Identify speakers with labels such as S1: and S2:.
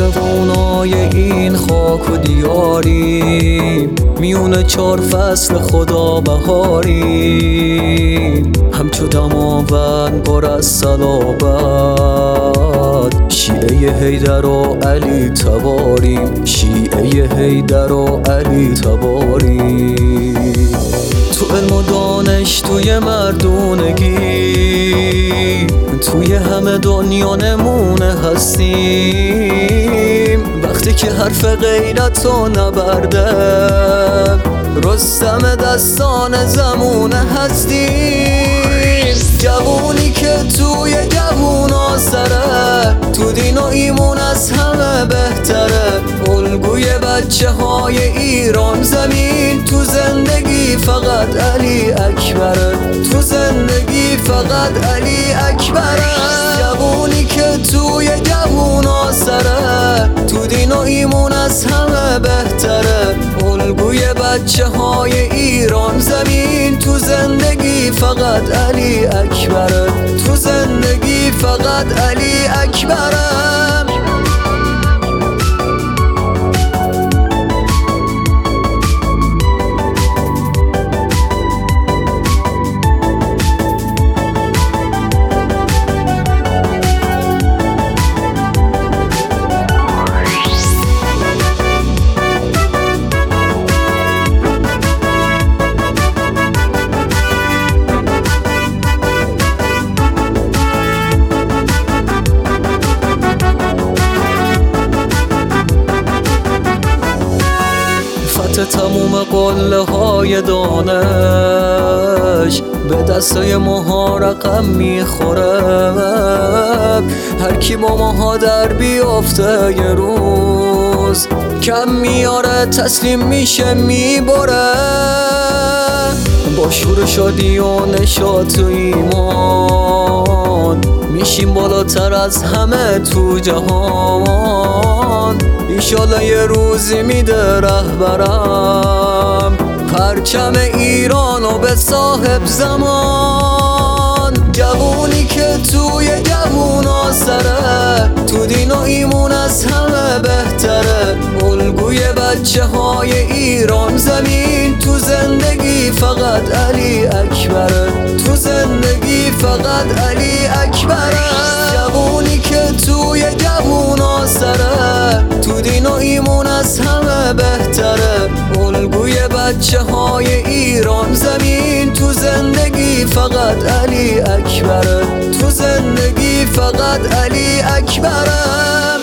S1: جوانای این خاک و دیاری، میونه 4 فصل خدا بهاری. همچو دماوند پر از صلابت، شیعه حیدر و علی تباریم، شیعه حیدر و علی تباریم. تو علم و دانش، توی مردونگی، توی همه دنیا نمونه هستیم. وقتی که حرف غیرت و نبرده، رستم دستان زمونه هستیم. جوونی که توی جوونا سره، تو دین و ایمون از همه بهتره. الگوی بچه های ایران زمین، تو زندگی فقط علی اکبره، تو زندگی فقط علی اکبره. جوونی که توی جوونا سره، تو دین و ایمون از همه بهتره. الگوی بچه های ایران زمین، تو زندگی فقط علی اکبره، تو زندگی فقط علی اکبره. تموم قله های دانش، به دستای ماها رقم میخوره. هر کی با ماها در بیافته یه روز، کم میاره تسلیم میشه میبره. با شور شادی و نشاط و ایمان، میشیم بالاتر از همه تو جهان. ایشالا یه روزی میده رهبرم پرچم ایرانو به صاحب زمان. جوونی که توی جوونا سره، تو دین و ایمون از همه بهتره. الگوی بچه های ایران زمین، تو زندگی فقط علی اکبره، تو زندگی فقط علی اکبره. جوونی که توی جوونا سره، تو دین و ایمون از همه بهتره. الگوی بچه های ایران زمین، تو زندگی فقط علی اکبره، تو زندگی فقط علی اکبره.